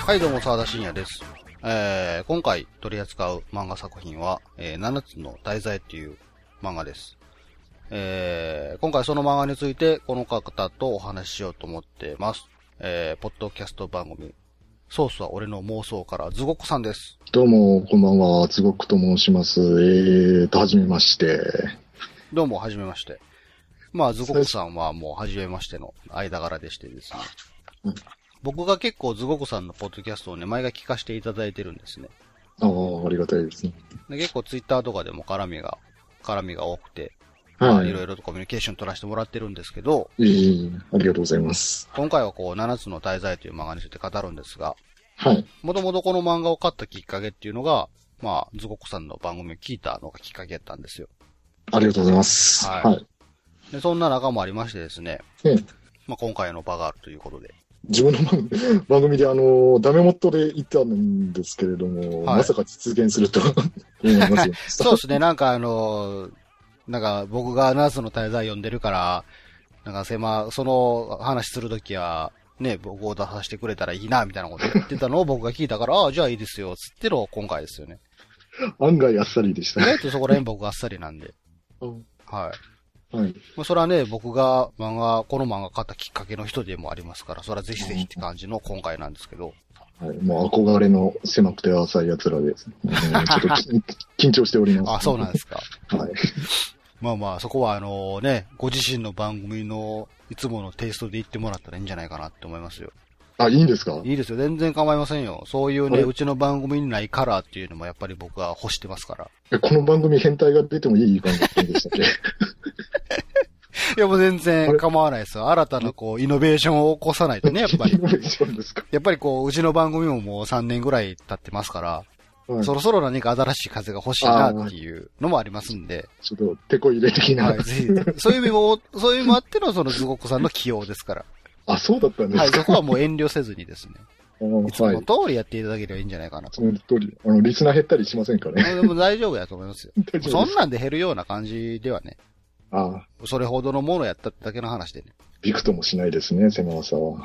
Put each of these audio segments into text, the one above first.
はい、どうも、沢田信也です。今回取り扱う漫画作品は、7つの大罪という漫画です。今回その漫画についてこの方とお話ししようと思ってます。ポッドキャスト番組、ソースは俺の妄想からズゴックさんです。 どうも、こんばんは、ズゴックと申します。はじめまして。 どうも、はじめまして。まあ、ズゴックさんはもうはじめましての間柄でしてですね。僕が結構ズゴックさんのポッドキャストをね、前が聞かせていただいてるんですね。 ああ、ありがたいですね。 で結構ツイッターとかでも絡みが多くて、まあ、いろいろとコミュニケーション取らせてもらってるんですけど、 ありがとうございます。 今回はこう、7つの大罪という漫画について語るんですが、 はい。 もともとこの漫画を買ったきっかけっていうのが、まあ、ズゴックさんの番組を聞いたのがきっかけだったんですよ。 ありがとうございます。 はい。はい、でそんな中もありましてですね、まあ、今回の場があるということで。 自分の番組でダメ元で言ったんですけれども、はい、まさか実現すると思いますよ。 そうですね、なんか僕が7つの大罪読んでるから、なんかその話するときは、ね、僕を出させてくれたらいいな、みたいなこと言ってたのを僕が聞いたから、ああ、じゃあいいですよ、つっての今回ですよね。 案外あっさりでしたね。 意外とそこら辺僕あっさりなんで。はい。はい。まあ、それはね、僕がこの漫画買ったきっかけの人でもありますから、それはぜひぜひって感じの今回なんですけど。 はい。もう憧れの狭くて浅い奴らです。ちょっと緊張しております。 あ、そうなんですか。 はい。 まあまあ、そこはね、ご自身の番組のいつものテイストで言ってもらったらいいんじゃないかなって思いますよ。 あ、いいんですか？ いいですよ。全然構いませんよ。そういうね、うちの番組にないカラーっていうのもやっぱり僕は欲してますから。 この番組変態が出てもいい番組でしたっけ？ いやもう全然構わないですよ。新たなイノベーションを起こさないとね、やっぱり。 イノベーションですか？ やっぱりうちの番組ももう3年ぐらい経ってますから、はい、そろそろ何か新しい風が欲しいなっていうのもありますんで。 ちょっと、手こ入れ的な。 はい、ぜひ。そういう意味もあってのそのズゴックさんの起用ですから。 あ、そうだったんですか？ はい、そこはもう遠慮せずにですね。いつもの通りやっていただければいいんじゃないかなと。 その通り。リスナー減ったりしませんかね。 でも大丈夫やと思いますよ。そんなんで減るような感じではね。 ああ。 それほどのものやったってだけの話でね。 びくともしないですね、狭さは。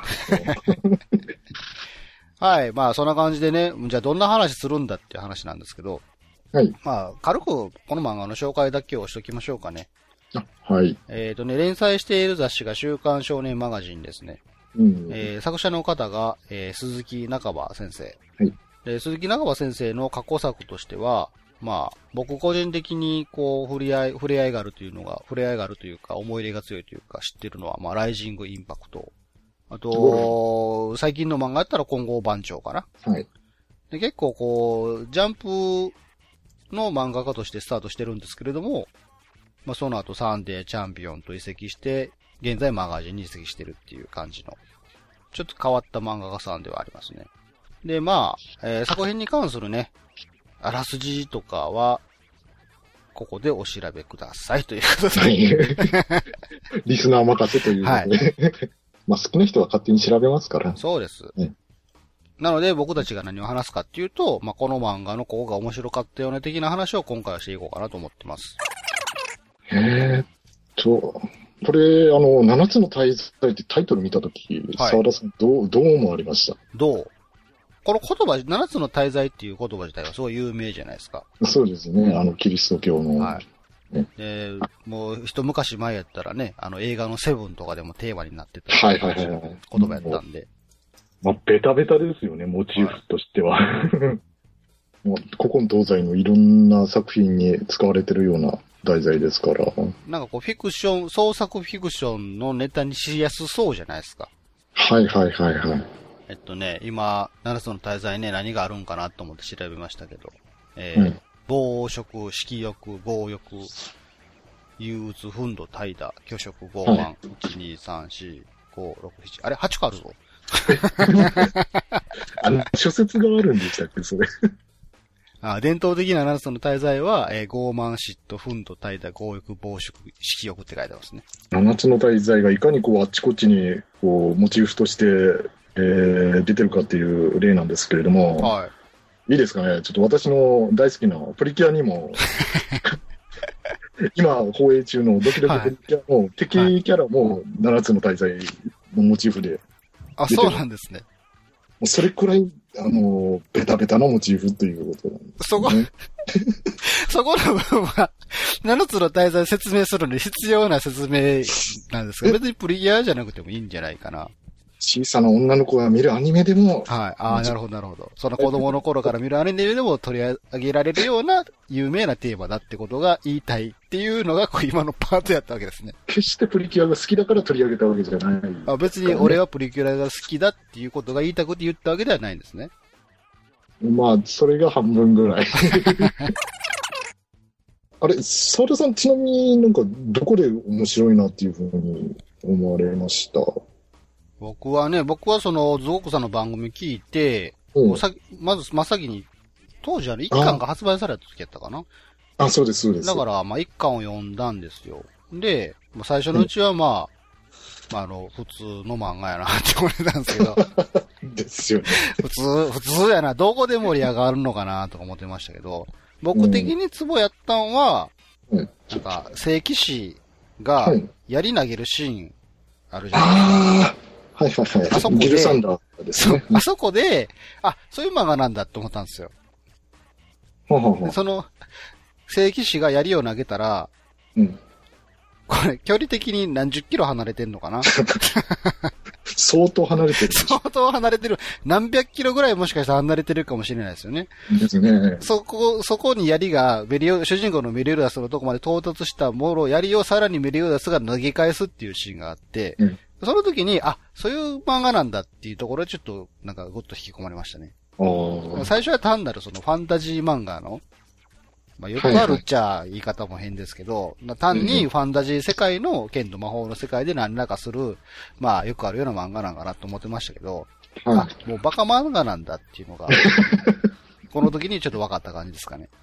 はい。まあ、そんな感じでね、じゃあどんな話するんだっていう話なんですけど。 はい。 まあ、軽くこの漫画の紹介だけをしときましょうかね。 はい。 連載している雑誌が週刊少年マガジンですね。作者の方が、鈴木中葉先生。 はい。 で、鈴木中葉先生の過去作としては、まあ、僕個人的に触れ合いがあるというか、思い入れが強いというか、知ってるのは、まあ、ライジングインパクト。あと、最近の漫画やったら金剛番長かな。 はい。で、 結構ジャンプの漫画家としてスタートしてるんですけれども、まあ、その後サンデーチャンピオンと移籍して、現在マガジンに移籍してるっていう感じの、ちょっと変わった漫画家さんではありますね。で、まあ、作品に関するね、あらすじとかは、ここでお調べくださいということで。はい、 リスナー任せということで。はい、まあ好きな人は勝手に調べますから。 そうです。なので僕たちが何を話すかっていうと、まあこの漫画のここが面白かったよね的な話を今回はしていこうかなと思ってます。 これ、7つの大罪ってタイトル見たとき、沢田さん、どう思われました？ この言葉、7つの大罪っていう言葉自体はすごい有名じゃないですか。 そうですね。キリスト教の。 はい。ね、で、もう一昔前やったらね、映画のセブンとかでもテーマになってた言葉やったんで。 まあ、ベタベタですよね、モチーフとしては。もう古今東西のいろんな作品に使われてるような題材ですから。 なんかフィクション、創作フィクションのネタにしやすそうじゃないですか。 はい。 今、7つの大罪ね、何があるんかなと思って調べましたけど、暴食、色欲、強欲、憂鬱、憤怒、怠惰、虚食、傲慢、1、2、3、4、5、6、7、あれ ?8 個あるぞ。 諸説があるんでしたっけ、それ。 伝統的な7つの大罪は、傲慢、嫉妬、憤怒、怠惰、強欲、暴食、色欲って書いてますね。 7つの大罪がいかにあっちこっちにモチーフとして、出てるかっていう例なんですけれども、はい。いいですかね、ちょっと私の大好きなプリキュアにも、今放映中のドキドキプリキュアの敵キャラも7つの大罪のモチーフで。 あ、そうなんですね。 もうそれくらいベタベタのモチーフということなんですね。 そこの部分は、7つの大罪説明するのに必要な説明なんですが、別にプリキュアじゃなくてもいいんじゃないかな。 小さな女の子が見るアニメでも。 はい。ああ、なるほど、なるほど。その子供の頃から見るアニメでも取り上げられるような有名なテーマだってことが言いたいっていうのが今のパートやったわけですね。 決してプリキュアが好きだから取り上げたわけじゃない。 別に俺はプリキュアが好きだっていうことが言いたくて言ったわけではないんですね。 まあ、それが半分ぐらい。あれ、沢田さんちなみになんかどこで面白いなっていうふうに思われました？ 僕はその、ズゴックさんの番組聞いて、まず真っ先に、当時一巻が発売された時やったかな。 あ、そうです、そうです。 だから、一巻を読んだんですよ。で、最初のうちは普通の漫画やなって思ってたんですけど。 ですよね。 普通やな。どこで盛り上がるのかなとか思ってましたけど、僕的にツボやったんは、なんか、聖騎士が槍投げるシーンあるじゃないですか。 はいはいはい。 あそこで、 ギルサンダーですね。 あそこで、そういう漫画なんだって思ったんですよ。その、聖騎士が槍を投げたら、これ、距離的に何十キロ離れてんのかな相当離れてる。 相当離れてる。何百キロぐらいもしかしたら離れてるかもしれないですよね。 ですね。 そこに槍が主人公のメリオダスのとこまで到達したもの、槍をさらにメリオダスが投げ返すっていうシーンがあって、その時に、そういう漫画なんだっていうところでちょっと、なんかぐっと引き込まれましたね。最初は単なるそのファンタジー漫画の、よくあるっちゃ言い方も変ですけど、単にファンタジー世界の剣と魔法の世界で何らかする、よくあるような漫画なんかなと思ってましたけど、もうバカ漫画なんだっていうのが、この時にちょっと分かった感じですかね。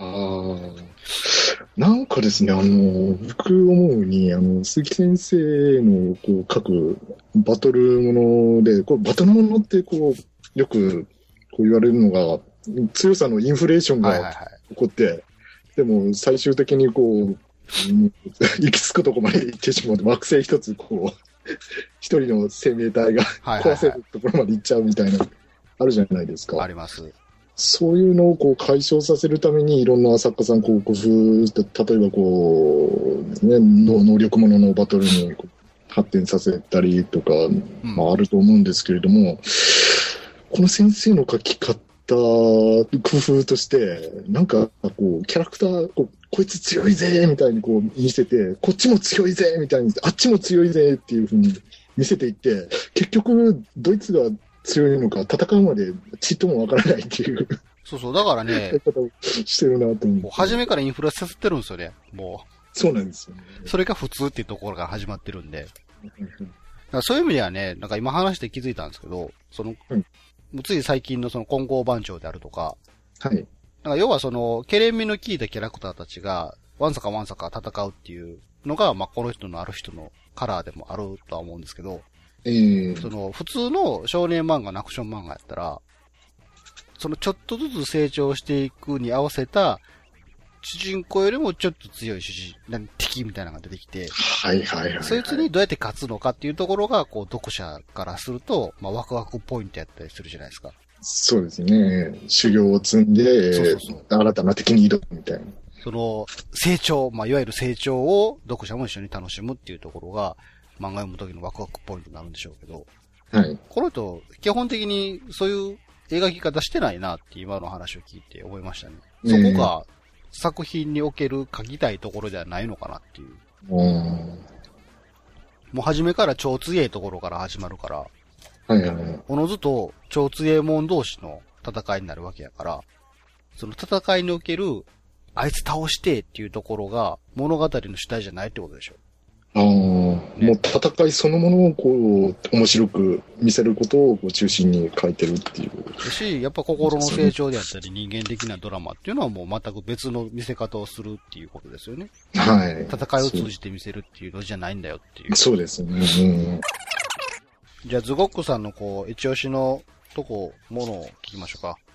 なんかですね、僕思うに、鈴木先生の書くバトルもので、バトルものってよく言われるのが、強さのインフレーションが起こって、でも最終的に行き着くとこまで行ってしまうと、惑星一つ一人の生命体が壊せるところまで行っちゃうみたいな、あるじゃないですか。 あります。 そういうのを解消させるためにいろんな作家さん工夫して、例えば能力者のバトルに発展させたりとか、あると思うんですけれども、この先生の書き方、工夫として、なんかキャラクター、こいつ強いぜみたいに見せて、こっちも強いぜみたいに、あっちも強いぜっていう風に見せていって、結局ドイツが強いのか戦うまでちっともわからないっていう。 そう、だからね、 してるなと思う。 初めからインフラさせてるんですよね、もう。そうなんですよね。 それが普通っていうところから始まってるんで。そういう意味ではね、なんか今話して気づいたんですけど、つい最近のその金剛番長であるとか、なんか要はケレン味の効いたキャラクターたちが、わんさか戦うっていうのが、この人のある人のカラーでもあるとは思うんですけど、普通の少年漫画のアクション漫画やったら、ちょっとずつ成長していくに合わせた、主人公よりもちょっと強い敵みたいなのが出てきて、そいつにどうやって勝つのかっていうところが、読者からすると、ワクワクポイントやったりするじゃないですか。 そうですね。修行を積んで、新たな敵に挑むみたいな。 成長、いわゆる成長を読者も一緒に楽しむっていうところが、漫画読む時のワクワクポイントになるんでしょうけど、この人、基本的にそういう描き方してないなって今の話を聞いて思いましたね。そこが作品における書きたいところではないのかなっていう。もう初めから超強いところから始まるから、おのずと超強い者同士の戦いになるわけやから、その戦いにおけるあいつ倒してっていうところが物語の主体じゃないってことでしょ。 もう戦いそのものを面白く見せることを中心に書いてるっていう。 し、やっぱ心の成長であったり人間的なドラマっていうのはもう全く別の見せ方をするっていうことですよね。戦いを通じて見せるっていうのじゃないんだよっていう。 そうですね。 じゃあズゴックさんの一押しのものを聞きましょうか。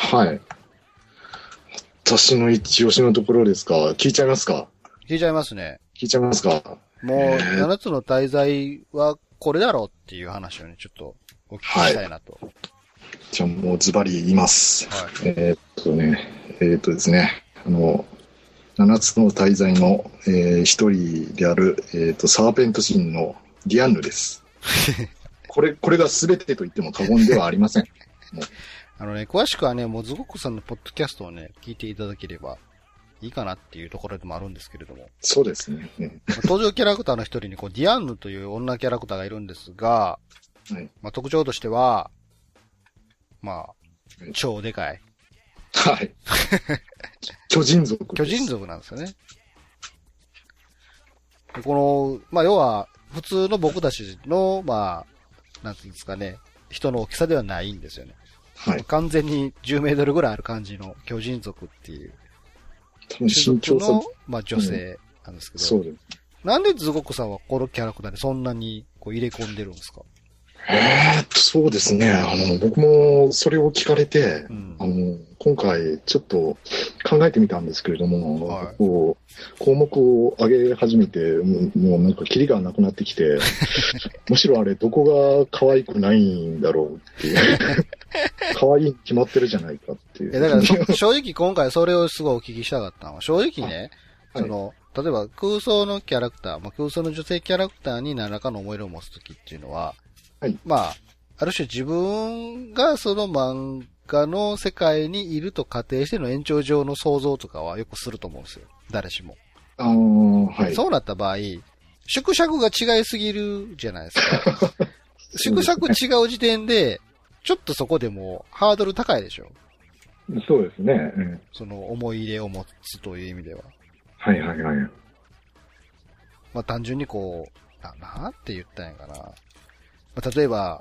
私の一押しのところですか。聞いちゃいますか。 聞いちゃいますね。 聞いちゃいますか。 もう、7つの大罪はこれだろうっていう話をね、ちょっとお聞きしたいなと。 じゃあもうズバリ言います。 はい。 ですね、七つの大罪の、一人である、サーペント神のディアンヌです。これが全てと言っても過言ではありません。 詳しくはね、もうズゴックさんのポッドキャストをね、聞いていただければいいかなっていうところでもあるんですけれども。 そうですね。 登場キャラクターの一人にディアンヌという女キャラクターがいるんですが、はい、特徴としては、超でかい。 はい。巨人族。 巨人族なんですよね。この、要は、普通の僕たちの、なんていうんですかね、人の大きさではないんですよね。はい。完全に10メートルぐらいある感じの巨人族っていう。 身長の、女性なんですけど。 そうです。 なんでズゴックさんはこのキャラクターでそんなに入れ込んでるんですか？ そうですね。僕もそれを聞かれて、今回ちょっと考えてみたんですけれども、はい、項目を上げ始めて、もうなんかキリがなくなってきて、むしろあれどこが可愛くないんだろうっていう。可愛いに決まってるじゃないかっていう。 だから正直今回それをすごいお聞きしたかったのは、正直ね、はい、例えば空想のキャラクター、空想の女性キャラクターに何らかの思い入れを持つときっていうのは、はい、ある種自分がその漫画の世界にいると仮定しての延長上の想像とかはよくすると思うんですよ。誰しも。 はい。 そうなった場合、縮尺が違いすぎるじゃないですか。縮尺違う時点で、ちょっとそこでもハードル高いでしょ。 そうですね。 その思い入れを持つという意味では。 はいはいはい。 単純になんて言ったんやかな。例えば、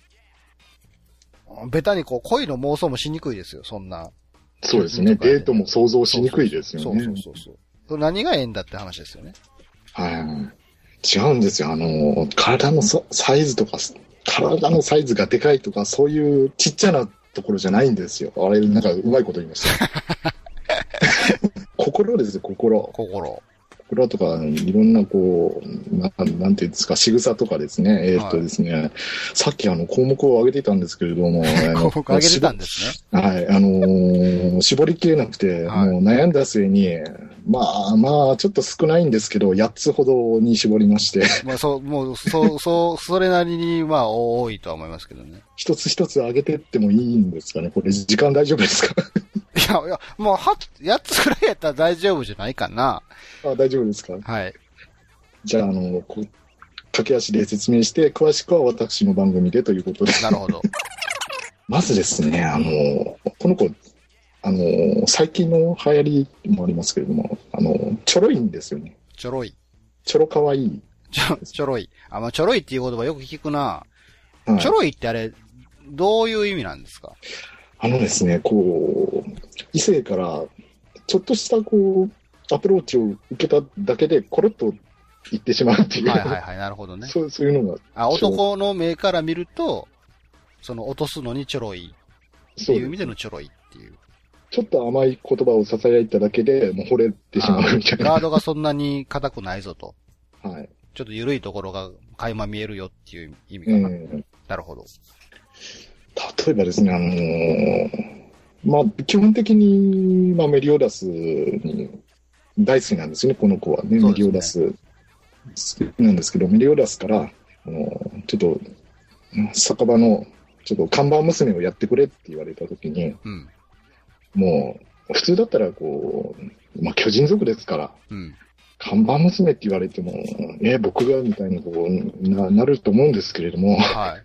ベタに恋の妄想もしにくいですよ、そんな。 そうですね。デートも想像しにくいですよね。 そう。何がええんだって話ですよね。 はい。違うんですよ。体のサイズとか、体のサイズがでかいとか、そういうちっちゃなところじゃないんですよ。あれ、なんかうまいこと言いました。心ですよ、心。心とか、いろんななんていうんですか、仕草とかですね。ですね、さっき項目を上げてたんですけれども。 項目上げてたんですね。はい。絞りきれなくて、もう悩んだ末に、ちょっと少ないんですけど、8つほどに絞りまして。 それなりに、多いとは思いますけどね。 一つ一つ上げてってもいいんですかね。これ、時間大丈夫ですか？ いや、もう8つくらいやったら大丈夫じゃないかな。 大丈夫ですか？ はい。 じゃあ、駆け足で説明して、詳しくは私の番組でということで。 なるほど。 まずですね、この子、最近の流行りもありますけれども、ちょろいんですよね。 ちょろい。 ちょろかわいい。 ちょろい。ちょろいっていう言葉よく聞くな。はい、ちょろいってあれ、どういう意味なんですか？ ですね、異性から、ちょっとしたアプローチを受けただけで、コロッと言ってしまうっていう。 はい、なるほどね。 そういうのが。 男の目から見ると、落とすのにちょろい。っていう意味でのちょろいっていう。 ちょっと甘い言葉を囁いただけで、もう惚れてしまうみたいな。 ガードがそんなに硬くないぞと。 はい。 ちょっと緩いところが垣間見えるよっていう意味かな。なるほど。 例えばですね、基本的に、メリオダスに大好きなんですよね、この子はね。メリオダス好きなんですけど、メリオダスから、ちょっと、酒場の、ちょっと看板娘をやってくれって言われたときに、もう、普通だったら巨人族ですから、看板娘って言われても、僕がみたいになると思うんですけれども、はい、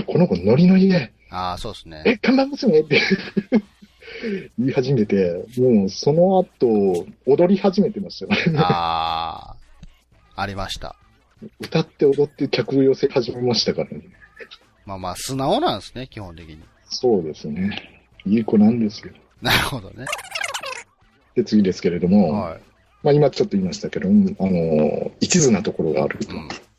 この子ノリノリで、 そうですね。 看板娘って言い始めて、もうその後、踊り始めてましたからね。 ありました。 歌って踊って客を寄せ始めましたからね。 素直なんですね、基本的に。 そうですね。いい子なんですよ。 なるほどね。 で、次ですけれども、はい、今ちょっと言いましたけど、一途なところがあると。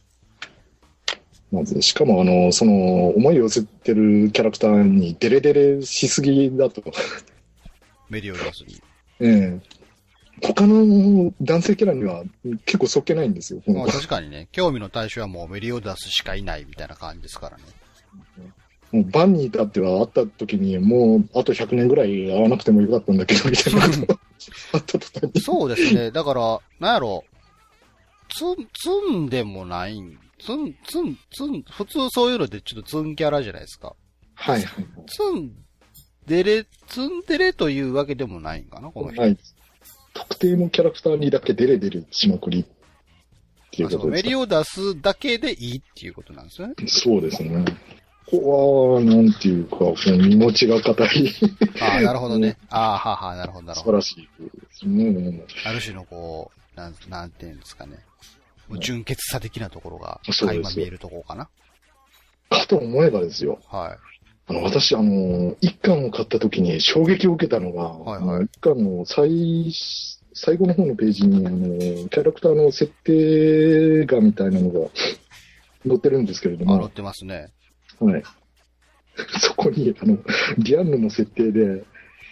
まず、しかも思いを寄せてるキャラクターにデレデレしすぎだと。 メリオダスに。 他の男性キャラには結構そっけないんですよ。 確かにね、興味の対象はもうメリオダスしかいないみたいな感じですからね。 もうバンに至っては会った時にもうあと100年ぐらい会わなくてもよかったんだけどみたいなことあった途端に。 そうですね。だから、なんやろ、ツンでもない普通そういうのでちょっとツンキャラじゃないですか。 はいはい。 ツンデレというわけでもないんかな、この人。 はい。特定のキャラクターにだけデレデレしまくりっていうことですか。 メリを出すだけでいいっていうことなんですよね。 そうですね。ここは、なんていうか、この身持ちが固い。 ああ、なるほどね。ああ、はは、なるほど、なるほど。 素晴らしいですね。 ある種のこう、なんていうんですかね。純潔さ的なところが、垣間見えるところかな。 かと思えばですよ。 はい。 私、一巻を買った時に衝撃を受けたのが、 はいはい、 一巻の最後の方のページに、キャラクターの設定画みたいなのが載ってるんですけれども。 載ってますね。 はい。そこに、ディアンヌの設定で、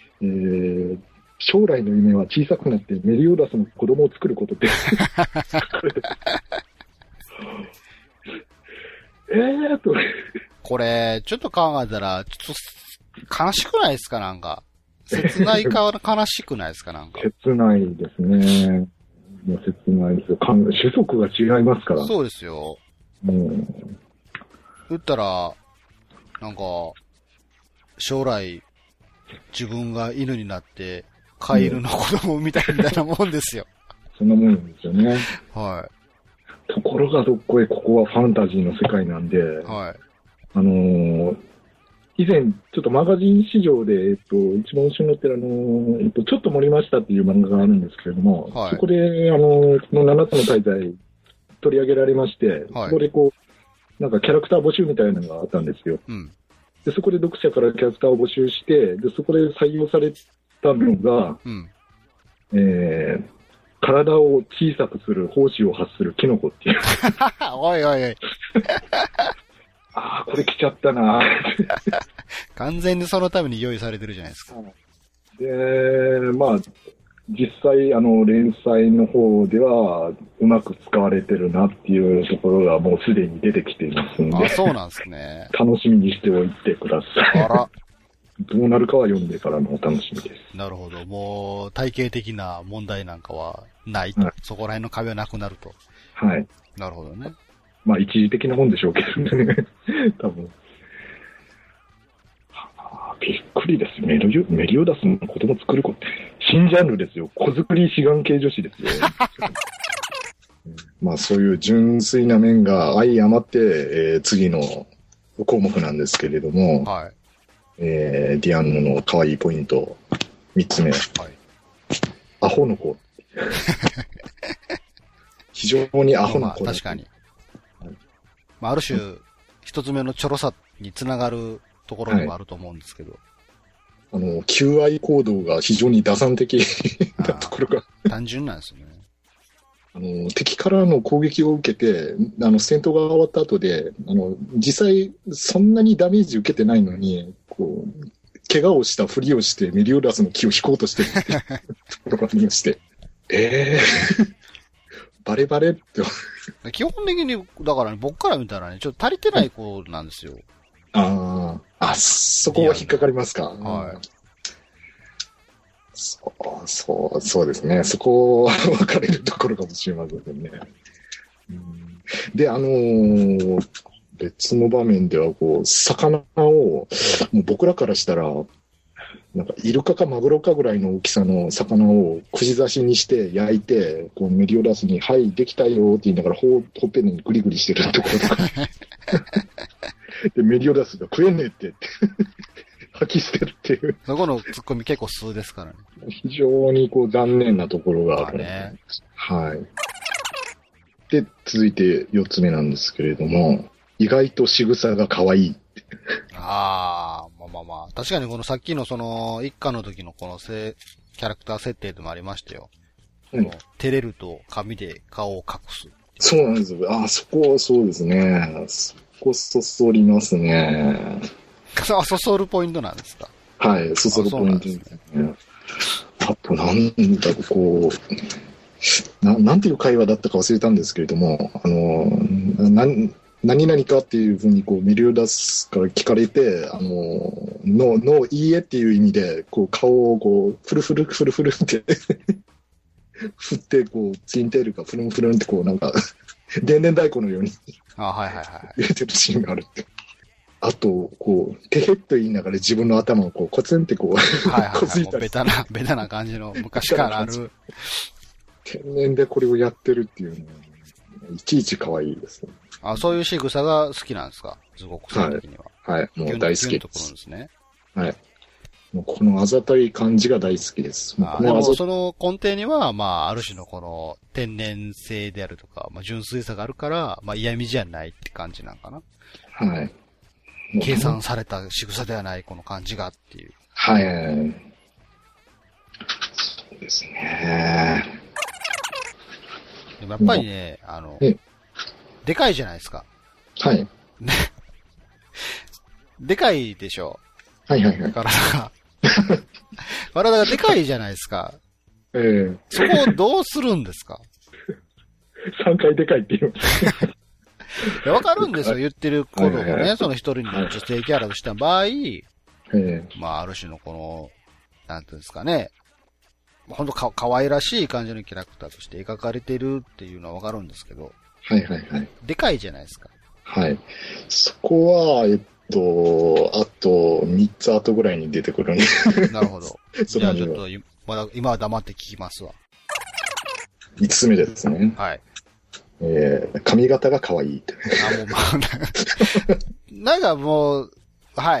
将来の夢は小さくなってメリオダスの子供を作ることって書かれてと。 これ、ちょっと考えたら、ちょっと悲しくないですか、なんか。切ないか悲しくないですか、なんか。 切ないですね。もう切ないですよ。種族が違いますから。 そうですよ。言ったら、なんか、将来、自分が犬になって、カエルの子供みたいなもんですよ。 そんなもんですよね。 はい。 ところがどっこい、ここはファンタジーの世界なんで、 はい。 以前、ちょっとマガジン市場で、一番後ろに載ってるちょっと盛りましたっていう漫画があるんですけれども、はい、そこで、この7つの大罪取り上げられまして、はい、そこでこう、なんかキャラクター募集みたいなのがあったんですよ。うん、でそこで読者からキャラクターを募集して、でそこで採用されたのが、体を小さくする胞子を発するキノコっていう。 おいおいおい。 ああ、これ来ちゃったな。 完全にそのために用意されてるじゃないですか。 で、まあ、実際、連載の方では、うまく使われてるなっていうところがもうすでに出てきていますので。 あ、そうなんですね。 楽しみにしておいてください。 あら。 どうなるかは読んでからのお楽しみです。 なるほど。もう、体系的な問題なんかはないと。はい、そこら辺の壁はなくなると。 はい。 なるほどね。 まあ、一時的なもんでしょうけどね。多分。びっくりです。メリオダスの子供作る子って、新ジャンルですよ。子作り志願系女子ですよ。まあ、そういう純粋な面が相余って、次の項目なんですけれども、はい。ディアンヌの可愛いポイント、3つ目。はい。アホの子。非常にアホな子。 まあ、確かに。まあ、ある種、一つ目のチョロさにつながるところでもあると思うんですけど。 はい、求愛行動が非常に打算的なところが。 単純なんですよね。敵からの攻撃を受けて、戦闘が終わった後で、実際そんなにダメージ受けてないのに、こう、怪我をしたふりをしてメリオダスの木を引こうとしてるっていうところがありまして。バレバレって。 基本的に、だからね、僕から見たらね、ちょっと足りてない子なんですよ。 そこは引っかかりますか。 はい。 そうですね。そこは分かれるところかもしれませんね。で、別の場面では、こう、魚を、もう僕らからしたら、なんか、イルカかマグロかぐらいの大きさの魚を串刺しにして焼いて、こうメリオダスに、はい、できたよって言いながらほっぺにグリグリしてるところとか。で、メリオダスが食えねえって吐き捨てるっていう。 そこのツッコミ結構素ですからね。 非常にこう残念なところがある。 ね。 はい。で、続いて4つ目なんですけれども、意外と仕草が可愛い。 まあ。確かにこのさっきのその、一家の時のこのキャラクター設定でもありましたよ。照れると紙で顔を隠す。 そうなんですよ。そこはそうですね。そこそそりますね。 そそるポイントなんですか？ はい、そそるポイントですね。あと、なんだろう、こう、なんていう会話だったか忘れたんですけれども、 何々かっていうふうにこうメールを出すから聞かれて、いいえっていう意味で、こう顔をこう、フルフルって振って、こう、ツインテールがフルンフルンってこうなんか、電電太鼓のようにはいはいはい。 入れてるシーンがあるって。あと、こう、てへっと言いながら自分の頭をこう、コツンってこう、 はいはい、 こついたり。 ベタな感じの昔からある。 天然でこれをやってるっていうのは、いちいち可愛いですね。 あ、そういう仕草が好きなんですか？ズゴクさん的には。 はい、もう大好きところですね。 はい。もうこのあざとい感じが大好きです。 でもその根底には、まあ、ある種のこの天然性であるとか、まあ、純粋さがあるから、まあ、嫌味じゃないって感じなんかな。 はい。 計算された仕草ではない、この感じがっていう。 はい。そうですね。 でもやっぱりね、でかいじゃないですか。 はい。 でかいでしょ。 はい。 体がでかいじゃないですか。そこをどうするんですか 3回でかいっていう。 わかるんですよ、言ってることもね、その一人の女性キャラとした場合、まあ、ある種のこの、なんていうんですかね、ほんと可愛らしい感じのキャラクターとして描かれてるっていうのはわかるんですけど、 はい。 でかいじゃないですか。 はい。そこは、あと3つ後ぐらいに出てくるんで。 なるほど。じゃあちょっと、今は黙って聞きますわ。 5つ目ですね。 はい。 髪型が可愛いって。 もう、なんかもう、はい。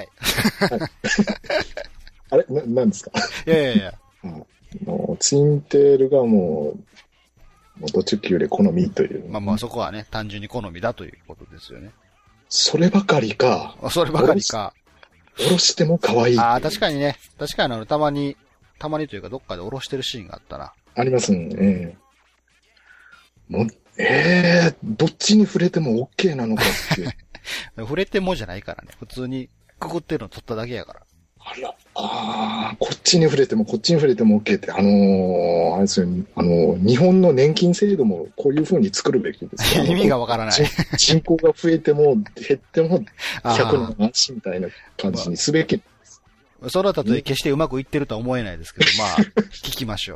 あれなんですか？ いや。 ツインテールがもうド直球で好みという。 まあそこはね、単純に好みだということですよね。 そればかりか。 そればかりか。 おろしても可愛い。 確かにね。確かにたまにというかどっかでおろしてるシーンがあったな。 ありますね。もう、どっちに触れても OK なのかって。 触れてもじゃないからね。普通にくくってるの取っただけやから。 こっちに触れても OK って、あれですよね、日本の年金制度もこういう風に作るべきですよ。 意味がわからない。 人口が増えても減っても100の話みたいな感じにすべき。 それはたとえ決してうまくいってるとは思えないですけど、まあ、聞きましょう。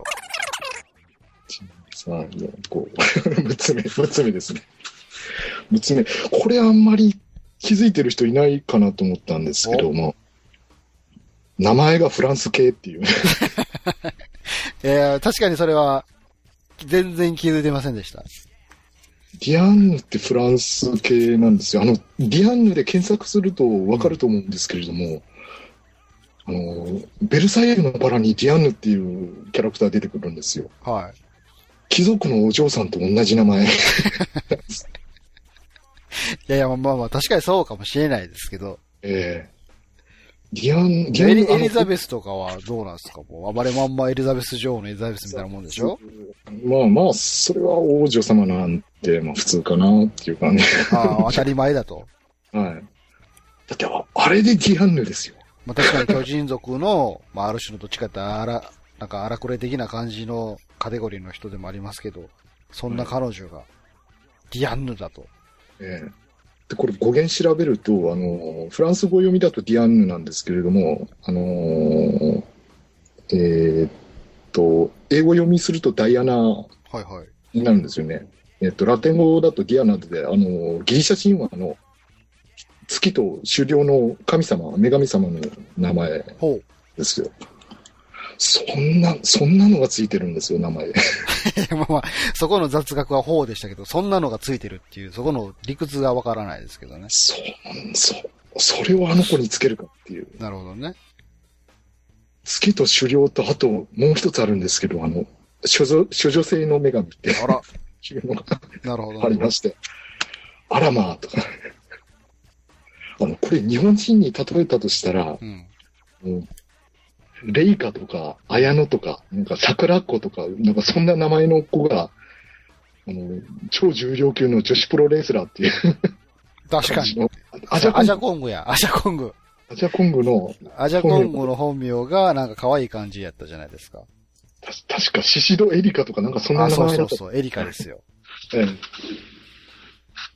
さあ、こう、6つ目ですね。6つ目。これあんまり気づいてる人いないかなと思ったんですけども、名前がフランス系っていう。 確かにそれは、全然気づいてませんでした。 ディアンヌってフランス系なんですよ。ディアンヌで検索するとわかると思うんですけれども、ベルサイユのバラにディアンヌっていうキャラクター出てくるんですよ。 はい。 貴族のお嬢さんと同じ名前。いや、まあ、確かにそうかもしれないですけど。 ディアンヌ、 エリザベスとかはどうなんですか？もう暴れまんまエリザベス女王のエリザベスみたいなもんでしょ？ まあ、それは王女様なんて、まあ普通かなっていう感じ。 当たり前だと。 はい。だって、あれでディアンヌですよ。 まあ確かに巨人族の、まあある種のどっちかってなんか荒くれ的な感じのカテゴリーの人でもありますけど、そんな彼女が、ディアンヌだと。 で、これ語源調べると、フランス語読みだとディアンヌなんですけれども、英語読みするとダイアナになるんですよね。ラテン語だとディアナで、ギリシャ神話の月と狩猟の神様、女神様の名前ですよ。そんなのがついてるんですよ、名前。 まあ、そこの雑学は法でしたけど、そんなのがついてるっていう、そこの理屈がわからないですけどね。 それをあの子につけるかっていう。 なるほどね。 月と狩猟と、あと、もう一つあるんですけど、処女性の女神って。 あら。 いうのがなるほど。 ありまして。あらまあ、とか。これ日本人に例えたとしたら、レイカとか、綾野とか、なんか桜子とか、なんかそんな名前の子が、超重量級の女子プロレスラーっていう。 確かに。アジャコング。 アジャコングの本名がなんか可愛い感じやったじゃないですか。 確か、シシドエリカとかなんかそんな名前だった。 そう、エリカですよ。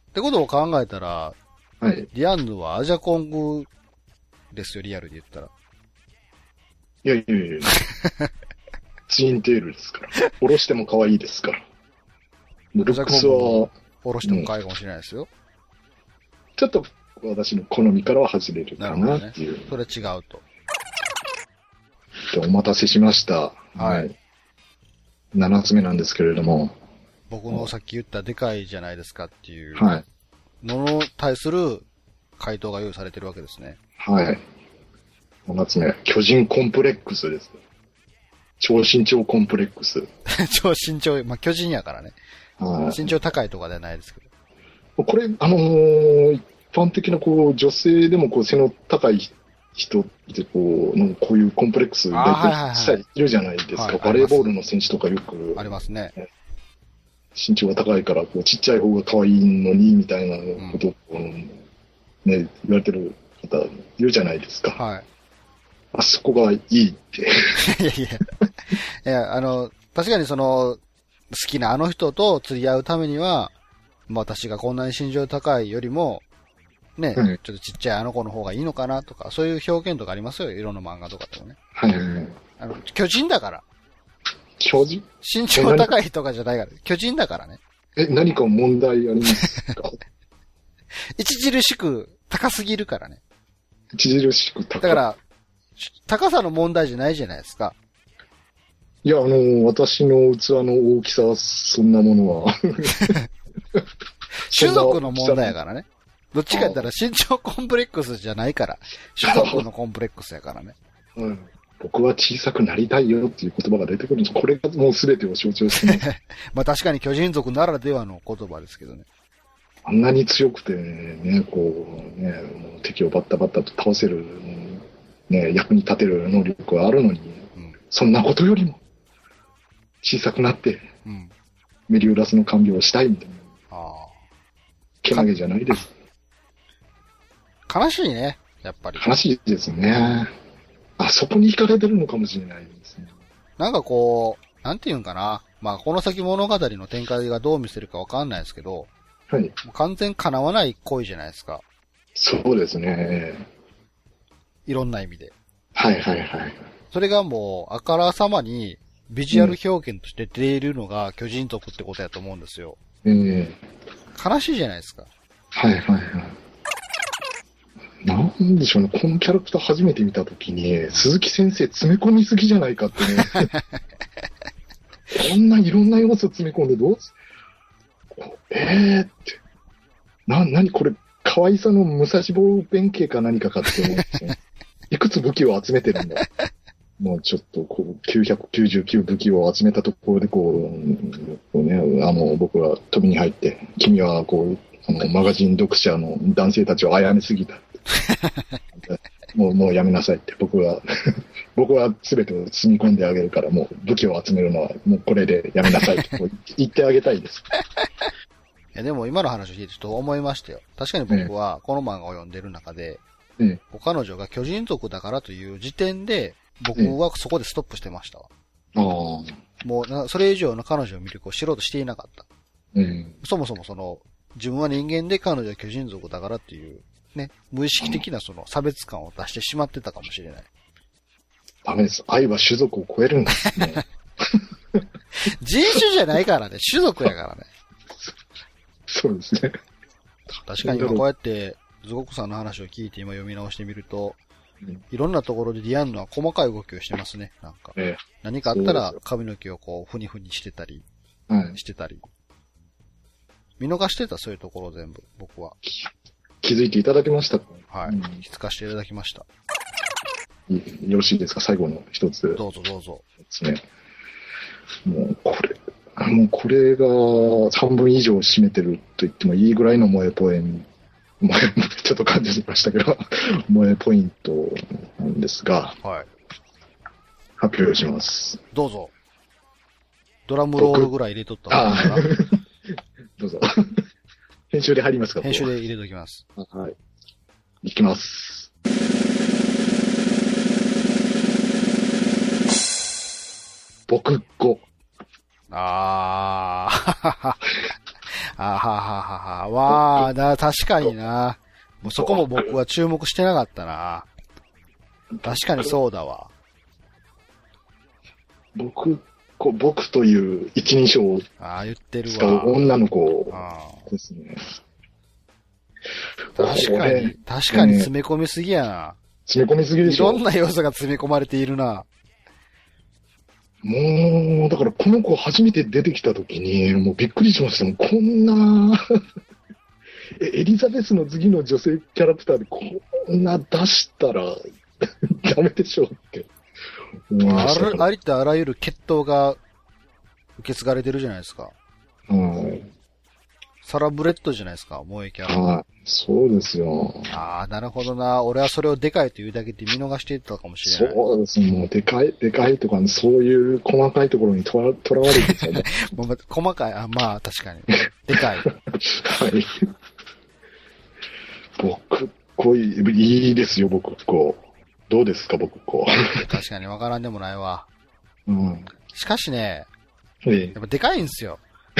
ってことを考えたら、 はい。 ディアンヌはアジャコングですよ、リアルで言ったら。 いやいやいやツインテールですから。下ろしても可愛いですから。ルックスは、 下ろしても可愛いかもしれないですよ。 ちょっと私の好みからは外れるかなっていう。 ね、それ違うと。 お待たせしました。はい。7つ目なんですけれども。 僕のさっき言ったでかいじゃないですかっていう。 はい。 のに対する回答が用意されてるわけですね。 はい。7つ目。巨人コンプレックスです。超身長コンプレックス。 超身長、まあ、巨人やからね。 はい。 身長高いとかではないですけど。これ、一般的な女性でも背の高い人ってこういうコンプレックス大体実際いるじゃないですか。バレーボールの選手とかよく。 ありますね。 身長が高いからちっちゃい方が可愛いのにみたいなことを、ね、言われてる方いるじゃないですか。 はい。 あそこがいいって。 いやいや。いや、確かに好きなあの人と釣り合うためには、まあ私がこんなに身長高いよりも、ね、ちょっとちっちゃいあの子の方がいいのかなとか、そういう表現とかありますよ。いろんな漫画とかでもね。 はいはいはい。 巨人だから。 巨人？ 身長高いとかじゃないから。巨人だからね。 何か問題ありますか？ 著しく高すぎるからね。 著しく高い。 だから、高さの問題じゃないじゃないですか。 いや、私の器の大きさはそんなものは。 種族の問題やからね。どっちか言ったら身長コンプレックスじゃないから、種族のコンプレックスやからね。 うん。僕は小さくなりたいよっていう言葉が出てくるんです。これがもう全てを象徴してます。 まあ確かに巨人族ならではの言葉ですけどね。 あんなに強くてね、もう敵をバッタバッタと倒せる、ね、役に立てる能力があるのに、そんなことよりも小さくなって、メリオダスの看病をしたいみたいな。けなげじゃないです。 悲しいね、やっぱり。 悲しいですね。あそこに惹かれてるのかもしれないですね。 なんかなんていうんかな。まあこの先物語の展開がどう見せるかわかんないですけど、 はい。 完全叶わない恋じゃないですか。 そうですね。 いろんな意味で。 はいはいはい。 それがもう、あからさまにビジュアル表現として出ているのが巨人族ってことやと思うんですよ。悲しいじゃないですか。 はいはいはい。なんでしょうね、このキャラクター初めて見たときに、鈴木先生詰め込みすぎじゃないかってね。こんないろんな要素詰め込んでどうって。何これ、可愛さの武蔵坊弁慶か何かかって思ってね。いくつ武器を集めてるんだ。もうちょっと、999武器を集めたところで、僕は飛びに入って、君はマガジン読者の男性たちを殺めすぎた。もうやめなさいって。僕は全てを積み込んであげるから、もう武器を集めるのはもうこれでやめなさいって言ってあげたいです。 いやでも今の話を聞いてちょっと思いましたよ。確かに僕はこの漫画を読んでる中で、彼女が巨人族だからという時点で、僕はそこでストップしてましたわ。もうそれ以上の彼女の魅力を知ろうとしていなかった。そもそも自分は人間で彼女は巨人族だからっていう、ね、無意識的な差別感を出してしまってたかもしれない。 ダメです。愛は種族を超えるんですね。 人種じゃないからね、種族やからね。 そうですね。 確かに今こうやって、ズゴクさんの話を聞いて今読み直してみると、いろんなところでディアンヌは細かい動きをしてますね、なんか。何かあったら髪の毛をふにふにしてたり、してたり。見逃してた、そういうところ全部、僕は。 気づいていただけましたか？ はい。気づかせていただきました。 よろしいですか？最後の一つ。 どうぞどうぞ。 ですね。もうこれが半分以上占めてると言ってもいいぐらいの萌えポエント、ちょっと感じましたけど、萌えポイントなんですが、 はい。 発表します。 どうぞ。ドラムロールぐらい入れとった方がいいかな。 どうぞ。編集で入りますか？ 編集で入れときます。 はい。いきます。僕語。 ははははは。わあ、確かにな。もうそこも僕は注目してなかったな。確かにそうだわ。 僕という一人称を言ってる使うわ。 女の子ですね。 確かに詰め込みすぎやな。 詰め込みすぎでしょ。 いろんな要素が詰め込まれているな。 もう、だからこの子初めて出てきた時に、もうびっくりしましたもん。こんな、エリザベスの次の女性キャラクターでこんな出したらダメでしょうって思いました。 ありとあらゆる血統が受け継がれてるじゃないですか。サラブレッドじゃないですか、萌えキャラ。 そうですよ。 なるほどな。俺はそれをでかいというだけで見逃していたかもしれない。 そうですね。もうでかいとか、そういう細かいところにとらわれてたね。 細かい、まあ確かに。でかい。はい。 いいですよ、僕こう。どうですか、僕こう。 確かにわからんでもないわ。しかしね、 やっぱでかいんですよ。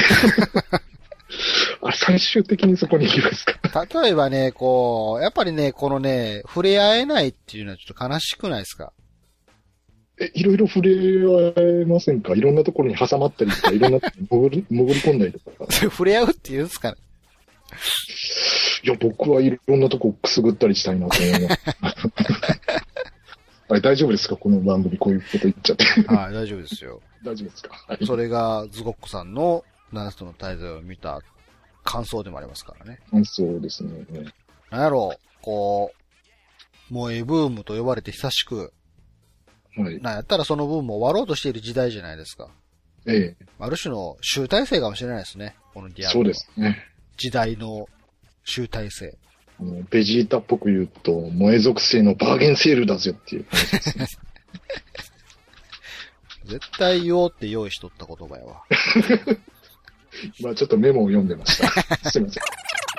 最終的にそこに行きますか。 例えばね、やっぱりね、このね、触れ合えないっていうのはちょっと悲しくないですか？ いろいろ触れ合えませんか？いろんなところに挟まったりとか、いろんなところに潜り込んだりとか。 触れ合うって言うんですかね？ いや、僕はいろんなとこくすぐったりしたいなと思います。大丈夫ですか？この番組こういうこと言っちゃって。 大丈夫ですよ。 大丈夫ですか？ それがズゴックさんの7つの大罪を見た感想でもありますからね。 そうですね。 なんやろう、萌えブームと呼ばれて久しく、なんやったらそのブームも終わろうとしている時代じゃないですか。ある種の集大成かもしれないですね。このディアブロ。 そうですね。 時代の集大成。 ベジータっぽく言うと、萌え属性のバーゲンセールだぜっていう話ですね。 絶対言おうって用意しとった言葉やわ。 ちょっとメモを読んでました。すいません。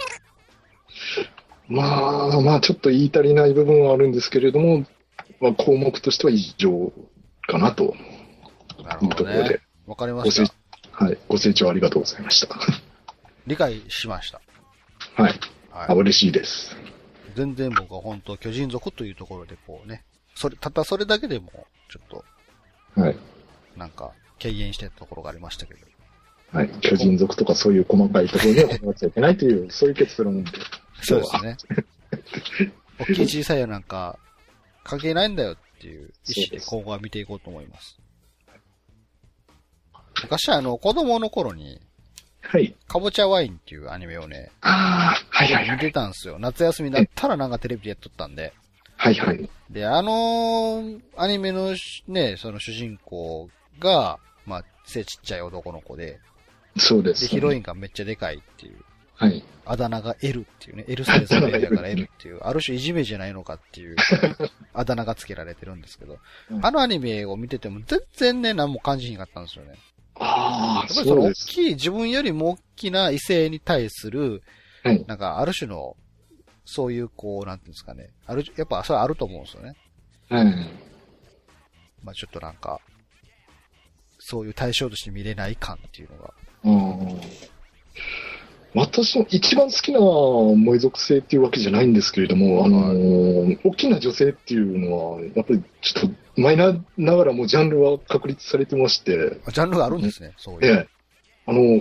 ちょっと言い足りない部分はあるんですけれども、項目としては以上かなというところで。 わかりました。 ご清聴ありがとうございました。 理解しました。 嬉しいです。 全然僕は本当巨人族というところでたったそれだけでもちょっと、なんか軽減してたところがありましたけど。 巨人族とかそういう細かいところにはこだわっちゃいけないという、そういう結論で。 そうですね。大きい小さいやなんか関係ないんだよっていう意思で今後は見ていこうと思います。昔子供の頃に、かぼちゃワインっていうアニメをね、見てたんですよ。夏休みだったらなんかテレビでやっとったんで。で、アニメのね、その主人公が、背ちっちゃい男の子で、 そうです、 で、ヒロインがめっちゃでかいっていう。あだ名が L っていうね、L サイズの L だから L っていう、ある種いじめじゃないのかっていう、あだ名が付けられてるんですけど、あのアニメを見てても全然ね、何も感じひんかったんですよね。やっぱりその自分よりも大きな異性に対する、なんかある種の、そういうなんていうんですかね、やっぱそれあると思うんですよね。ちょっとなんか、そういう対象として見れない感っていうのが。 私の一番好きな萌え属性っていうわけじゃないんですけれども、大きな女性っていうのは、やっぱりちょっとマイナーながらもジャンルは確立されてまして。 ジャンルがあるんですね、そういう。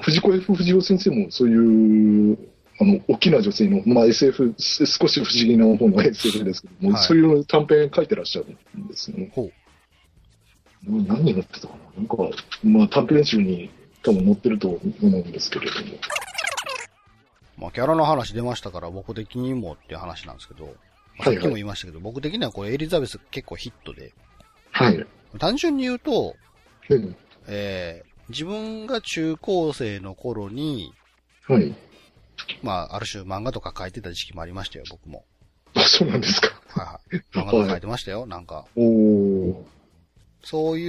藤子 F 不二雄先生もそういう、大きな女性の、SF、少し不思議な方の SF ですけども、そういう短編書いてらっしゃるんですね。何載ってたかな、なんか、短編集に多分載ってると思うんですけれども。 キャラの話出ましたから僕的にもっていう話なんですけど、さっきも言いましたけど、僕的にはこれエリザベス結構ヒットで、単純に言うと、自分が中高生の頃に、ある種漫画とか書いてた時期もありましたよ、僕も。 そうなんですか。 漫画とか書いてましたよ、なんか。そういう、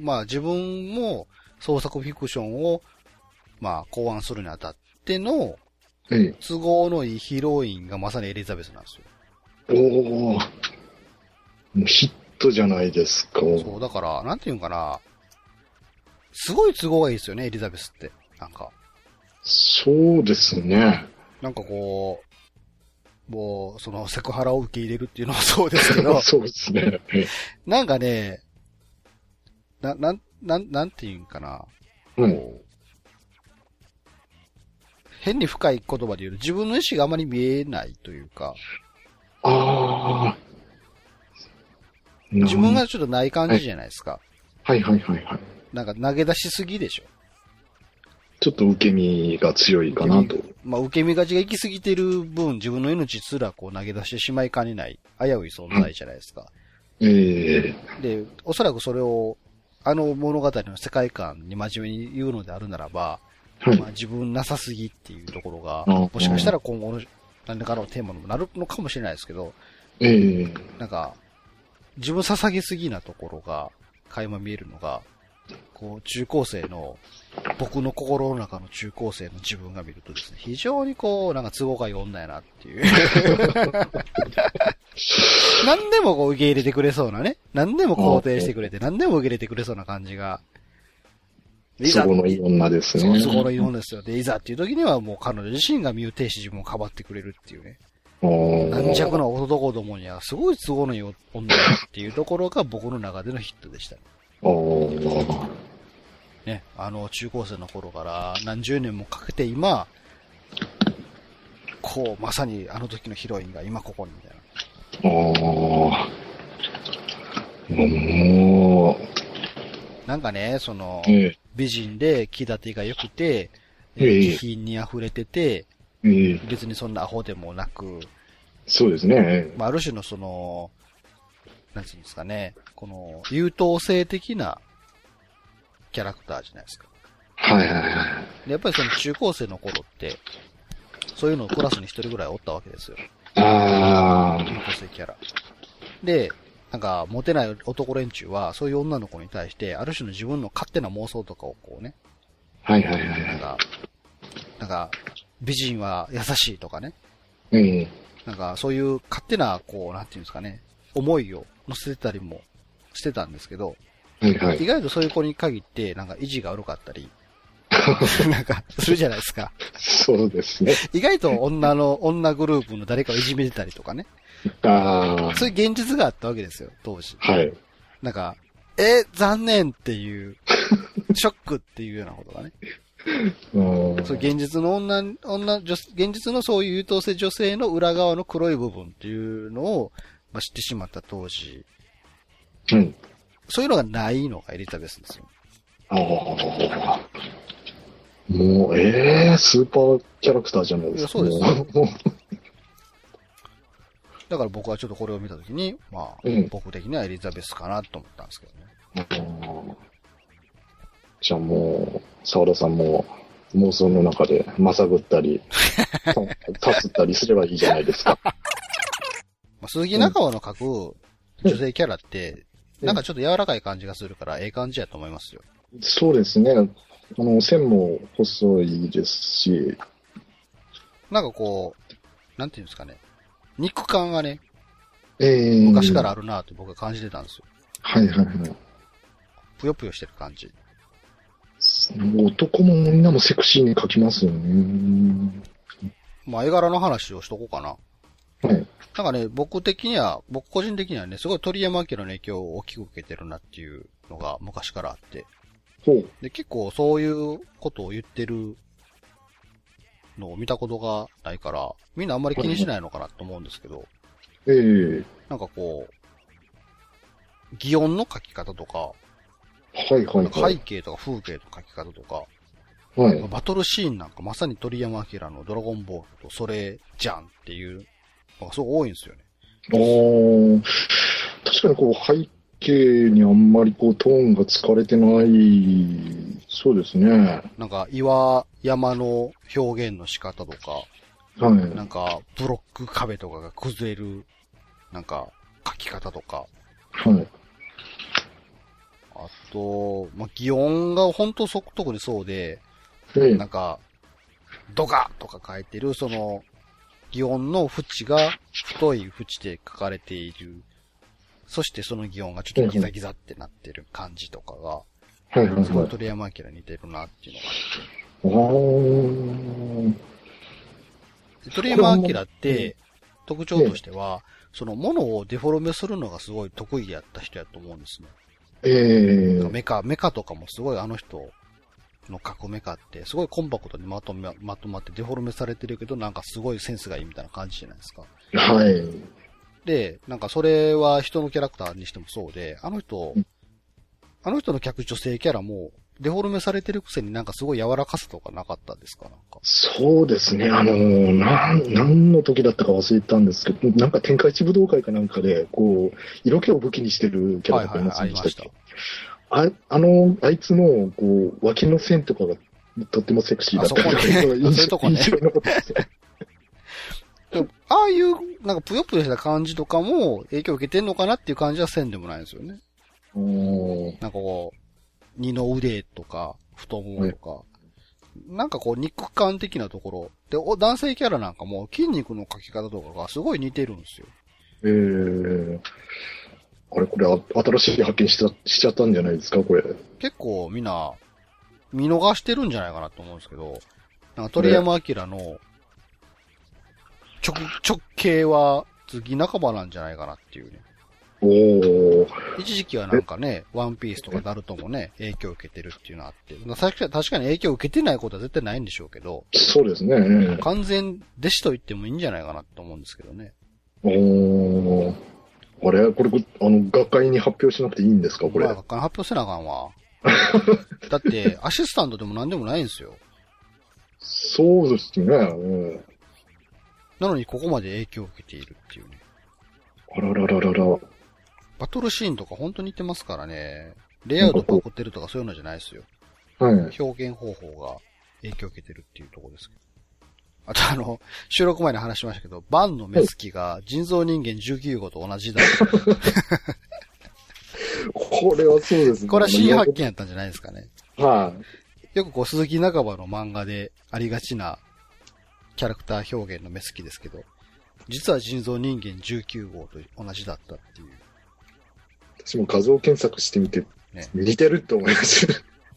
自分も創作フィクションを、考案するにあたっての、都合のいいヒロインがまさにエリザベスなんですよ。 もうヒットじゃないですか。 そう、だから、なんていうんかな。すごい都合がいいですよね、エリザベスって。なんか。 そうですね。 なんかこう、もう、そのセクハラを受け入れるっていうのもそうですけど、 そうですね。 なんかね、なんていうんかな。 うん。 こう変に深い言葉で言うと自分の意思があまり見えないというか、 ああ。 自分がちょっとない感じじゃないですか。 はいはいはいはい。 なんか投げ出しすぎでしょ。 ちょっと受け身が強いかなと。 まあ、受け身がちが行き過ぎてる分、自分の命すらこう投げ出してしまいかねない、危うい存在じゃないですか。 ええで、おそらくそれを、あの物語の世界観に真面目に言うのであるならば、 はい。 まあ、自分なさすぎっていうところが、 あもしかしたら今後の何らかのテーマにもなるのかもしれないですけど、 ええなんか、自分捧げすぎなところが、垣間見えるのが、こう、中高生の、僕の心の中の中高生の自分が見るとですね、非常にこう、なんか都合がいい女やなっていう。何でもこう受け入れてくれそうなね。何でも肯定してくれて、何でも受け入れてくれそうな感じが。 都合のいい女ですね。 そう、都合のいい女ですよ。で、いざっていう時にはもう彼女自身が身を挺し自分をかばってくれるっていうね。軟弱な男どもにはすごい都合のいい女だっていうところが僕の中でのヒットでしたね。ね、中高生の頃から何十年もかけて今、こう、まさにあの時のヒロインが今ここにみたいな。なんかね、その、美人で気立てが良くて、気品に溢れてて、別にそんなアホでもなく、 そうですね。 まあ、ある種のその、なんていうんですかね、この、優等生的なキャラクターじゃないですか。 はいはいはい。 でやっぱりその中高生の頃って、そういうのをクラスに一人ぐらいおったわけですよ。優等生キャラ。で、なんか、モテない男連中は、そういう女の子に対して、ある種の自分の勝手な妄想とかをこうね。 はいはいはい。 なんか、美人は優しいとかね。なんか、そういう勝手な、こう、なんていうんですかね、思いを乗せてたりもしてたんですけど、 はいはい、 意外とそういう子に限って、なんか、意地が悪かったり、なんか、するじゃないですか。 そうですね。 意外と女グループの誰かをいじめてたりとかね。そういう現実があったわけですよ、当時。 はい。 なんか、残念っていう、ショックっていうようなことがね。そう現実の現実のそういう優等生女性の裏側の黒い部分っていうのを、まあ、知ってしまった当時。 うん。 そういうのがないのがエリザベスですよ。 もう、スーパーキャラクターじゃないですか。 そうですよ。だから僕はちょっとこれを見たときに、まあ、僕的にはエリザベスかなと思ったんですけどね。 じゃあもう、沢田さんも妄想の中でまさぐったり、立つったりすればいいじゃないですか。 まあ、鈴木中尾の描く女性キャラって、なんかちょっと柔らかい感じがするから、ええ感じやと思いますよ。 そうですね。線も細いですし。 なんかこう、なんていうんですかね。肉感がね、昔からあるなと僕は感じてたんですよ。 はいはいはい。 ぷよぷよしてる感じ。 男も女もセクシーに描きますよね。 まあ、絵柄の話をしとこうかな。 はい。 なんかね、僕個人的にはね、すごい鳥山明の影響を大きく受けてるなっていうのが昔からあって。で、結構そういうことを言ってるのを見たことがないから、みんなあんまり気にしないのかなと思うんですけど。なんかこう、擬音の書き方とか、背景とか風景の書き方とか、バトルシーンなんかまさに鳥山明のドラゴンボールとそれじゃんっていうのがすごい多いんですよね。 確かにこう背景にあんまりこうトーンが使われてない、そうですね。 なんか岩山の表現の仕方とか、なんかブロック壁とかが崩れる、なんか書き方とか、あと、まあ、擬音が本当特にそうで、なんか、ドカとか書いてる、その、擬音の縁が太い縁で書かれている。そしてその擬音がちょっとギザギザってなってる感じとかが、すごい鳥山明に似てるなっていうのがあって。 あー。 鳥山明って、特徴としては、そのものをデフォルメするのがすごい得意やった人やと思うんですね。メカとかもすごいあの人の描くメカって、すごいコンパクトにまとまってデフォルメされてるけど、なんかすごいセンスがいいみたいな感じじゃないですか。 はい。 で、なんかそれは人のキャラクターにしてもそうで、あの人の客女性キャラも、デフォルメされてるくせになんかすごい柔らかさとかなかったですかなんか。 そうですね。何の時だったか忘れたんですけど、なんか天下一武道会かなんかで、こう、色気を武器にしてるキャラクターいませんでしたっけ？あいつの、こう、脇の線とかがとってもセクシーだったりとか、 そういうとこね。 印象に残ってますね。ああいう、なんかぷよぷよした感じとかも影響を受けてんのかなっていう感じはせんでもないんですよね。なんかこう、二の腕とか、太ももとか、なんかこう肉感的なところ。で、男性キャラなんかも筋肉の描き方とかがすごい似てるんですよ。 これ新しい発見しちゃったんじゃないですか、これ。 結構みんな、見逃してるんじゃないかなと思うんですけど、なんか鳥山明の直径は次半ばなんじゃないかなっていうね。一時期はなんかね、ワンピースとかナルトもね、影響を受けてるっていうのがあって、確かに影響を受けてないことは絶対ないんでしょうけど、 そうですね。 完全弟子と言ってもいいんじゃないかなと思うんですけどね。 これ、学会に発表しなくていいんですか、これ。 学会に発表せなあかんわ。だって、アシスタントでも何でもないんですよ。 そうですね。 なのにここまで影響を受けているっていうね。 あららららら。 バトルシーンとか本当に似てますからね。レイアウトパクってるとかそういうのじゃないですよ。 はい。 表現方法が影響を受けてるっていうところですけど。あと収録前に話しましたけど、バンの目つきが人造人間19号と同じだ。 これはそうですね。 これは新発見やったんじゃないですかね。 はい。 よくこう鈴木中場の漫画でありがちなキャラクター表現の目つきですけど、実は人造人間19号と同じだったっていう。 私も画像検索してみて、ね、似てるって思います。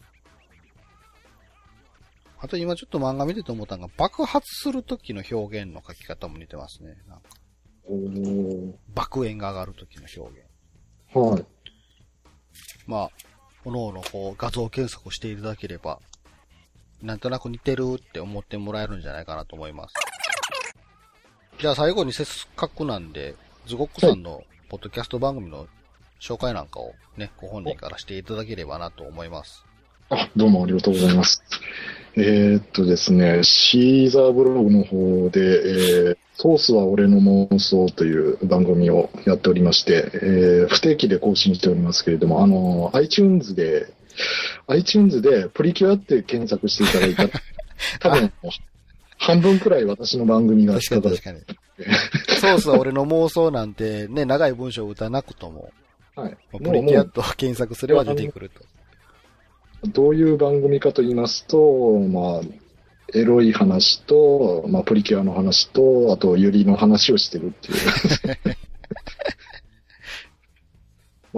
あと今ちょっと漫画見てて思ったのが、爆発する時の表現の書き方も似てますね。なんか爆炎が上がる時の表現。 はい。 まあ、おのおのこう画像検索をしていただければ、なんとなく似てるって思ってもらえるんじゃないかなと思います。じゃあ最後にせっかくなんで、ズゴックさんのポッドキャスト番組の紹介なんかをね、ご本人からしていただければなと思います。 どうもありがとうございます。ですね、シーザーブログの方で、ソースは俺の妄想という番組をやっておりまして、不定期で更新しておりますけれども、iTunes でプリキュアって検索していただいたら、多分、半分くらい私の番組が確かに。ソースは俺の妄想なんてね、長い文章を打たなくとも、はい、プリキュアと検索すれば出てくると。 どういう番組かと言いますと、まあ、エロい話と、まあ、プリキュアの話と、あと、ユリの話をしてるっていう。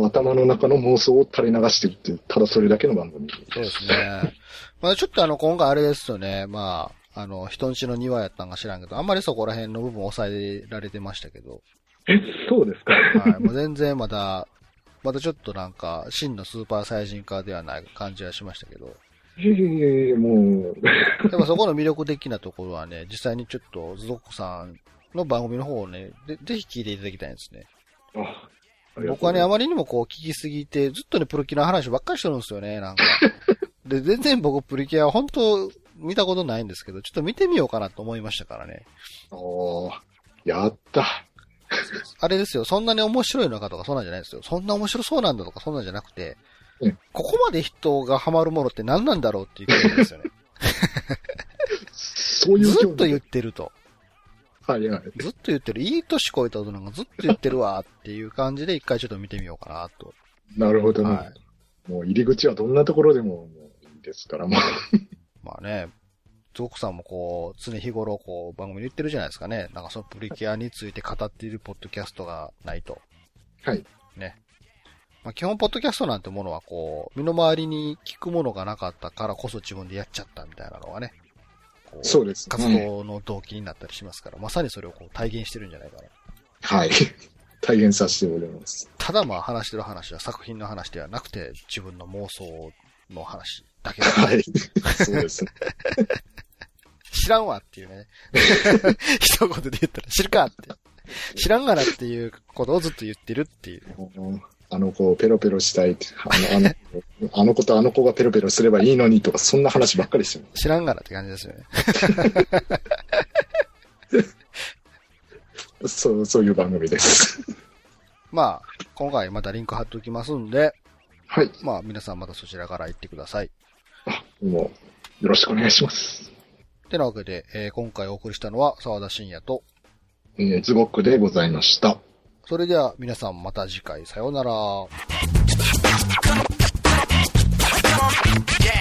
頭の中の妄想を垂れ流してるっていう、ただそれだけの番組。 そうですね。まあ、ちょっと今回あれですよね。まあ、人んちの庭やったんか知らんけど、あんまりそこら辺の部分を抑えられてましたけど。 そうですか。 はい。もう全然またちょっとなんか、真のスーパーサイジン化ではない感じはしましたけど。 もう。 やっぱそこの魅力的なところはね、実際にちょっとズドックさんの番組の方をね、ぜひ聞いていただきたいんですね。僕はね、あまりにもこう聞きすぎて、ずっとね、プリキュアの話ばっかりしてるんですよね、なんか。で、全然僕プリキュア本当見たことないんですけど、ちょっと見てみようかなと思いましたからね。 やった。 あれですよ、そんなに面白いのかとかそんなんじゃないですよ。そんな面白そうなんだとかそんなんじゃなくて、ここまで人がハマるものって何なんだろうっていうことですよね。 そういうずっと言ってると。 はいはい。 ずっと言ってる。いい年越えた大人がずっと言ってるわっていう感じで一回ちょっと見てみようかなと。 なるほどね。はい、もう入り口はどんなところでもいいですから、もう。 まあね、ゾクさんもこう、常日頃こう番組で言ってるじゃないですかね。なんかそのプリキュアについて語っているポッドキャストがないと。 はい。 ね。 まあ、基本ポッドキャストなんてものはこう、身の回りに聞くものがなかったからこそ自分でやっちゃったみたいなのがね。 そうですね。 活動の動機になったりしますから、まさにそれをこう体現してるんじゃないかな。 はい。体現させております。 ただまあ話してる話は作品の話ではなくて、自分の妄想の話だけ。 はい。そうですね。 知らんわっていうね。一言で言ったら知るかって。知らんがなっていうことをずっと言ってるっていう。 あの子をペロペロしたいって、あの子とあの子がペロペロすればいいのにとか、そんな話ばっかりですよね。 知らんがなって感じですよね。 そういう番組です。 まあ、今回またリンク貼っておきますんで、 はい。 まあ、皆さんまたそちらから行ってください。 もう、よろしくお願いします。 てなわけで、今回お送りしたのは沢田信也と、 ズゴックでございました。 それでは皆さんまた次回さようなら。